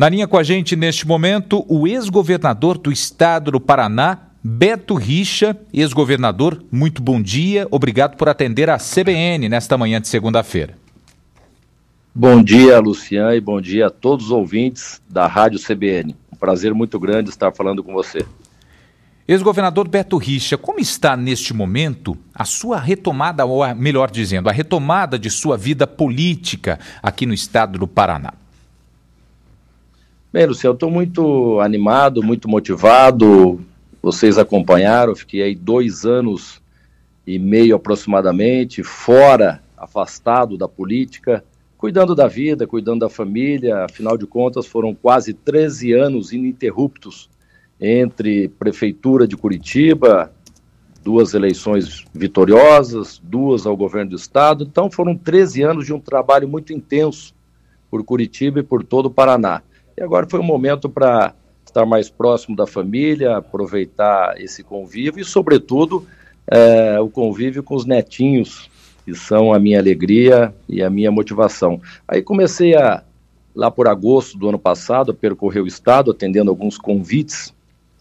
Na linha com a gente neste momento, o ex-governador do estado do Paraná, Beto Richa. Ex-governador, muito bom dia, obrigado por atender a CBN nesta manhã de segunda-feira. Bom dia, Lucian, e bom dia a todos os ouvintes da Rádio CBN. Um prazer muito grande estar falando com você. Ex-governador Beto Richa, como está neste momento a sua retomada, ou melhor dizendo, a retomada de sua vida política aqui no estado do Paraná? Bem, Luciano, eu estou muito animado, muito motivado. Vocês acompanharam, eu fiquei aí 2 anos e meio aproximadamente, fora, afastado da política, cuidando da vida, cuidando da família. Afinal de contas, foram quase 13 anos ininterruptos entre Prefeitura de Curitiba, 2 eleições vitoriosas, 2 ao governo do estado. Então foram 13 anos de um trabalho muito intenso por Curitiba e por todo o Paraná. E agora foi um momento para estar mais próximo da família, aproveitar esse convívio e, sobretudo, o convívio com os netinhos, que são a minha alegria e a minha motivação. Aí comecei lá por agosto do ano passado, a percorrer o estado, atendendo alguns convites,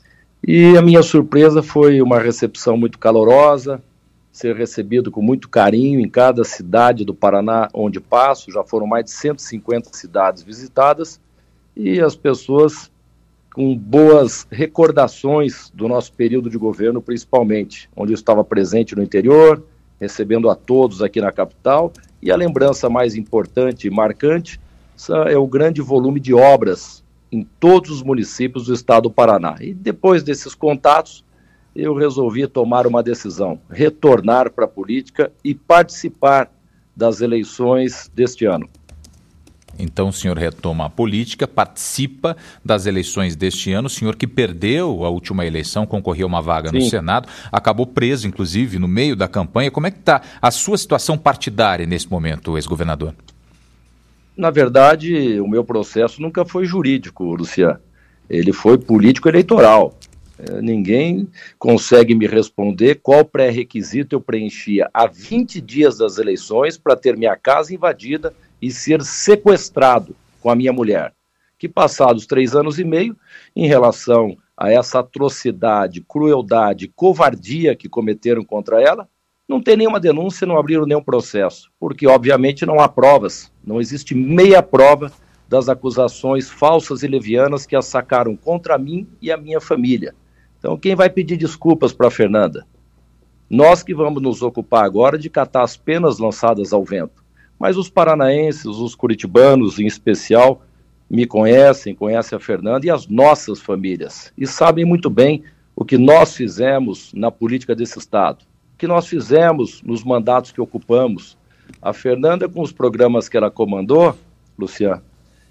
e a minha surpresa foi uma recepção muito calorosa, ser recebido com muito carinho em cada cidade do Paraná onde passo. Já foram mais de 150 cidades visitadas, e as pessoas com boas recordações do nosso período de governo, principalmente, onde eu estava presente no interior, recebendo a todos aqui na capital. E a lembrança mais importante e marcante é o grande volume de obras em todos os municípios do estado do Paraná. E depois desses contatos, eu resolvi tomar uma decisão, retornar para a política e participar das eleições deste ano. Então o senhor retoma a política, participa das eleições deste ano. O senhor que perdeu a última eleição, concorreu a uma vaga no Senado, acabou preso, inclusive, no meio da campanha. Como é que está a sua situação partidária nesse momento, ex-governador? Na verdade, o meu processo nunca foi jurídico, Luciano. Ele foi político-eleitoral. Ninguém consegue me responder qual pré-requisito eu preenchia há 20 dias das eleições para ter minha casa invadida e ser sequestrado com a minha mulher, que passados 3 anos e meio, em relação a essa atrocidade, crueldade, covardia que cometeram contra ela, não tem nenhuma denúncia, não abriram nenhum processo, porque obviamente não há provas, não existe meia prova das acusações falsas e levianas que as sacaram contra mim e a minha família. Então quem vai pedir desculpas para a Fernanda? Nós que vamos nos ocupar agora de catar as penas lançadas ao vento. Mas os paranaenses, os curitibanos em especial, me conhecem a Fernanda e as nossas famílias. E sabem muito bem o que nós fizemos na política desse estado, o que nós fizemos nos mandatos que ocupamos. A Fernanda, com os programas que ela comandou, Luciano,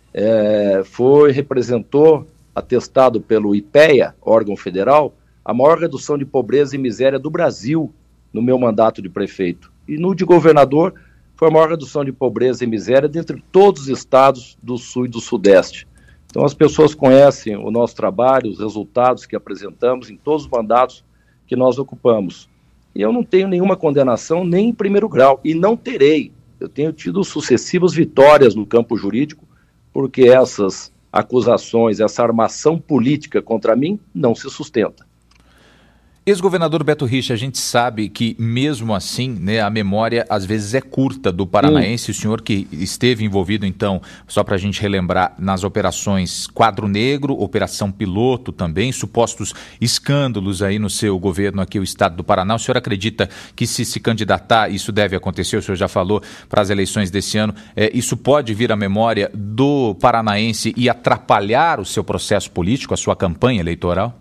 representou, atestado pelo IPEA, órgão federal, a maior redução de pobreza e miséria do Brasil no meu mandato de prefeito. E no de governador, foi a maior redução de pobreza e miséria dentre todos os estados do Sul e do Sudeste. Então as pessoas conhecem o nosso trabalho, os resultados que apresentamos em todos os mandatos que nós ocupamos. E eu não tenho nenhuma condenação nem em primeiro grau, e não terei. Eu tenho tido sucessivas vitórias no campo jurídico, porque essas acusações, essa armação política contra mim não se sustenta. Ex-governador Beto Richa, a gente sabe que mesmo assim, né, a memória às vezes é curta do paranaense. O senhor que esteve envolvido, então, só para a gente relembrar, nas operações Quadro Negro, Operação Piloto também, supostos escândalos aí no seu governo aqui, o estado do Paraná. O senhor acredita que se candidatar, isso deve acontecer, o senhor já falou, para as eleições desse ano, isso pode vir à memória do paranaense e atrapalhar o seu processo político, a sua campanha eleitoral?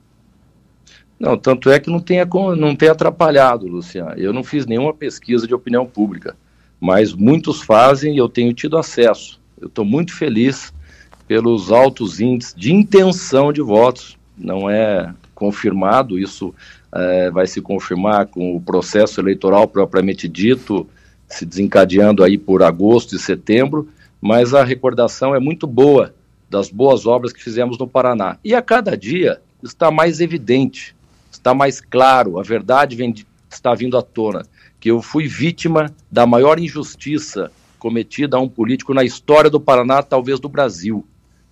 Não, tanto é que não tem atrapalhado, Luciano. Eu não fiz nenhuma pesquisa de opinião pública, mas muitos fazem e eu tenho tido acesso. Eu estou muito feliz pelos altos índices de intenção de votos. Não é confirmado, isso vai se confirmar com o processo eleitoral propriamente dito, se desencadeando aí por agosto e setembro, mas a recordação é muito boa das boas obras que fizemos no Paraná. E a cada dia está mais evidente, está mais claro, a verdade está vindo à tona, que eu fui vítima da maior injustiça cometida a um político na história do Paraná, talvez do Brasil.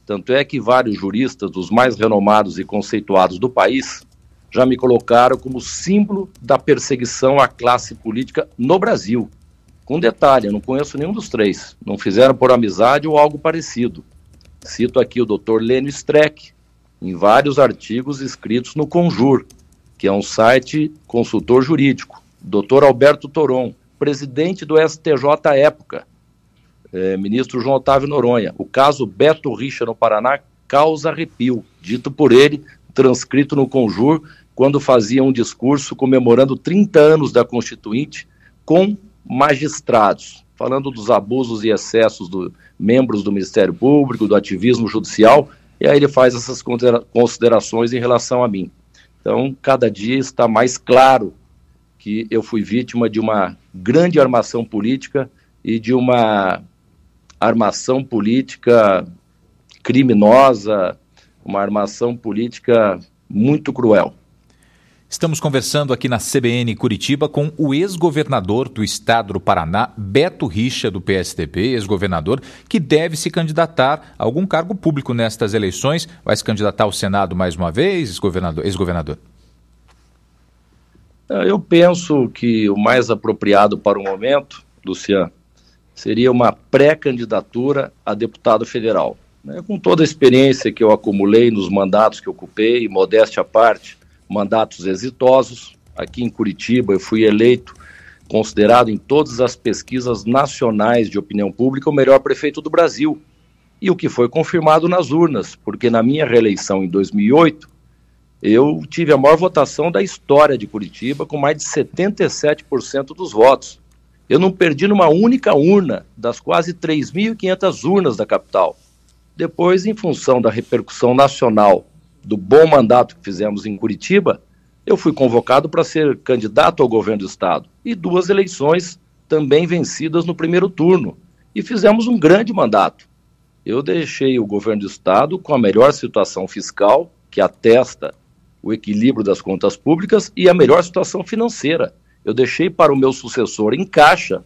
Tanto é que vários juristas, dos mais renomados e conceituados do país, já me colocaram como símbolo da perseguição à classe política no Brasil. Com detalhe, eu não conheço nenhum dos três, não fizeram por amizade ou algo parecido. Cito aqui o Dr. Lênio Streck, em vários artigos escritos no Conjur, que é um site consultor jurídico. Dr. Alberto Toron, presidente do STJ à época, ministro João Otávio Noronha. O caso Beto Richa no Paraná causa arrepio, dito por ele, transcrito no Conjur, quando fazia um discurso comemorando 30 anos da Constituinte com magistrados, falando dos abusos e excessos dos membros do Ministério Público, do ativismo judicial, e aí ele faz essas considerações em relação a mim. Então, cada dia está mais claro que eu fui vítima de uma grande armação política e de uma armação política criminosa, uma armação política muito cruel. Estamos conversando aqui na CBN Curitiba com o ex-governador do estado do Paraná, Beto Richa, do PSDB, ex-governador, que deve se candidatar a algum cargo público nestas eleições. Vai se candidatar ao Senado mais uma vez, ex-governador? Eu penso que o mais apropriado para o momento, Luciano, seria uma pré-candidatura a deputado federal. Com toda a experiência que eu acumulei nos mandatos que ocupei, modéstia à parte, mandatos exitosos. Aqui em Curitiba eu fui eleito, considerado em todas as pesquisas nacionais de opinião pública, o melhor prefeito do Brasil. E o que foi confirmado nas urnas, porque na minha reeleição em 2008, eu tive a maior votação da história de Curitiba, com mais de 77% dos votos. Eu não perdi numa única urna, das quase 3.500 urnas da capital. Depois, em função da repercussão nacional do bom mandato que fizemos em Curitiba, eu fui convocado para ser candidato ao governo do estado. E 2 eleições também vencidas no primeiro turno. E fizemos um grande mandato. Eu deixei o governo do estado com a melhor situação fiscal, que atesta o equilíbrio das contas públicas, e a melhor situação financeira. Eu deixei para o meu sucessor em caixa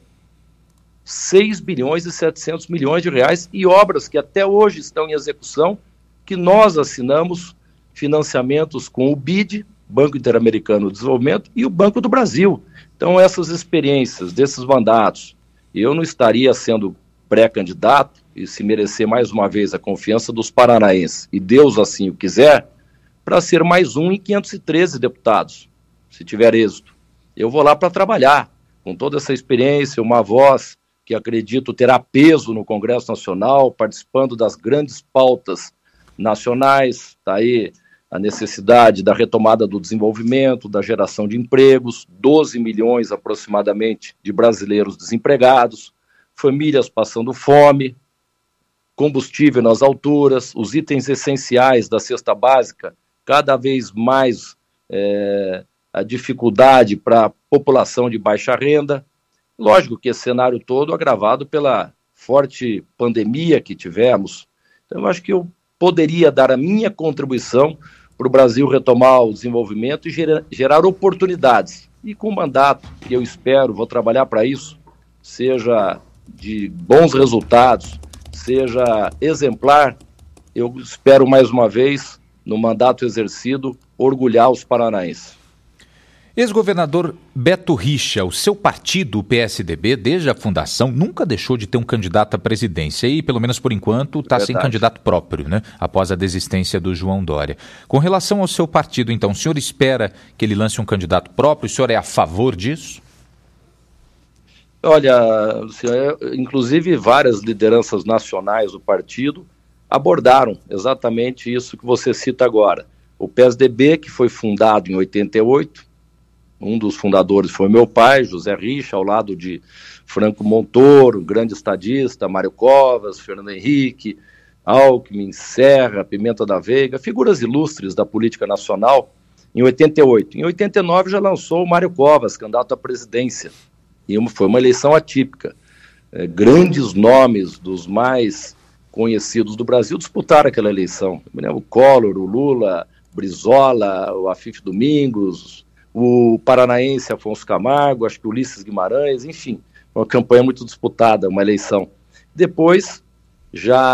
6 bilhões e 700 milhões de reais e obras que até hoje estão em execução, que nós assinamos financiamentos com o BID, Banco Interamericano de Desenvolvimento, e o Banco do Brasil. Então, essas experiências desses mandatos, eu não estaria sendo pré-candidato, e se merecer mais uma vez a confiança dos paranaenses, e Deus assim o quiser, para ser mais um em 513 deputados, se tiver êxito. Eu vou lá para trabalhar, com toda essa experiência, uma voz que acredito terá peso no Congresso Nacional, participando das grandes pautas nacionais. Está aí a necessidade da retomada do desenvolvimento, da geração de empregos, 12 milhões aproximadamente de brasileiros desempregados, famílias passando fome, combustível nas alturas, os itens essenciais da cesta básica, cada vez mais a dificuldade para a população de baixa renda. Lógico que esse cenário todo agravado pela forte pandemia que tivemos. Então, eu acho que eu poderia dar a minha contribuição para o Brasil retomar o desenvolvimento e gerar oportunidades. E com o mandato que eu espero, vou trabalhar para isso, seja de bons resultados, seja exemplar, eu espero mais uma vez, no mandato exercido, orgulhar os paranaenses. Ex-governador Beto Richa, o seu partido, o PSDB, desde a fundação, nunca deixou de ter um candidato à presidência e, pelo menos por enquanto, está sem candidato próprio, né? Após a desistência do João Dória. Com relação ao seu partido, então, o senhor espera que ele lance um candidato próprio? O senhor é a favor disso? Olha, inclusive várias lideranças nacionais do partido abordaram exatamente isso que você cita agora. O PSDB, que foi fundado em 88, um dos fundadores foi meu pai, José Richa, ao lado de Franco Montoro, grande estadista, Mário Covas, Fernando Henrique, Alckmin, Serra, Pimenta da Veiga, figuras ilustres da política nacional, em 88. Em 89 já lançou o Mário Covas, candidato à presidência, e foi uma eleição atípica. Grandes nomes dos mais conhecidos do Brasil disputaram aquela eleição. O Collor, o Lula, Brizola, o Afif Domingos, o paranaense Afonso Camargo, acho que Ulisses Guimarães, enfim, uma campanha muito disputada, uma eleição. Depois, já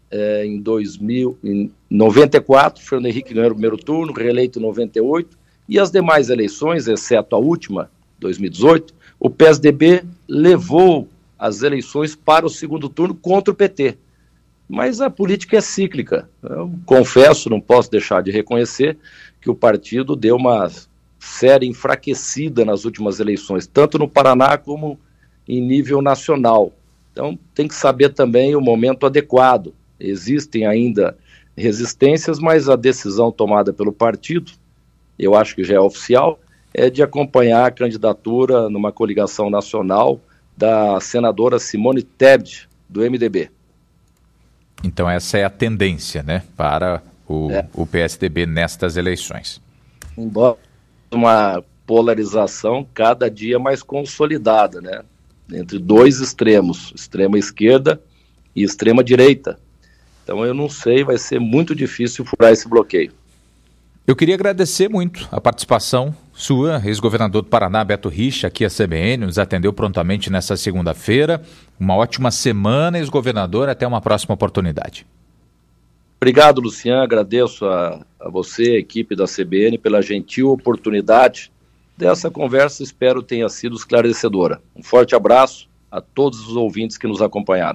em 94, Fernando Henrique ganhou o primeiro turno, reeleito em 98, e as demais eleições, exceto a última, 2018, o PSDB levou as eleições para o segundo turno contra o PT. Mas a política é cíclica. Eu confesso, não posso deixar de reconhecer que o partido deu uma séria enfraquecida nas últimas eleições, tanto no Paraná como em nível nacional. Então tem que saber também o momento adequado. Existem ainda resistências, mas a decisão tomada pelo partido, eu acho que já é oficial, é de acompanhar a candidatura numa coligação nacional da senadora Simone Tebet, do MDB. Então essa é a tendência, né, para o PSDB nestas eleições. Embora uma polarização cada dia mais consolidada, né, entre dois extremos, extrema esquerda e extrema direita. Então eu não sei, vai ser muito difícil furar esse bloqueio. Eu queria agradecer muito a participação sua, ex-governador do Paraná, Beto Richa, aqui à CBN, nos atendeu prontamente nessa segunda-feira. Uma ótima semana, ex-governador, até uma próxima oportunidade. Obrigado, Luciano, agradeço a você, a equipe da CBN, pela gentil oportunidade dessa conversa, espero tenha sido esclarecedora. Um forte abraço a todos os ouvintes que nos acompanharam.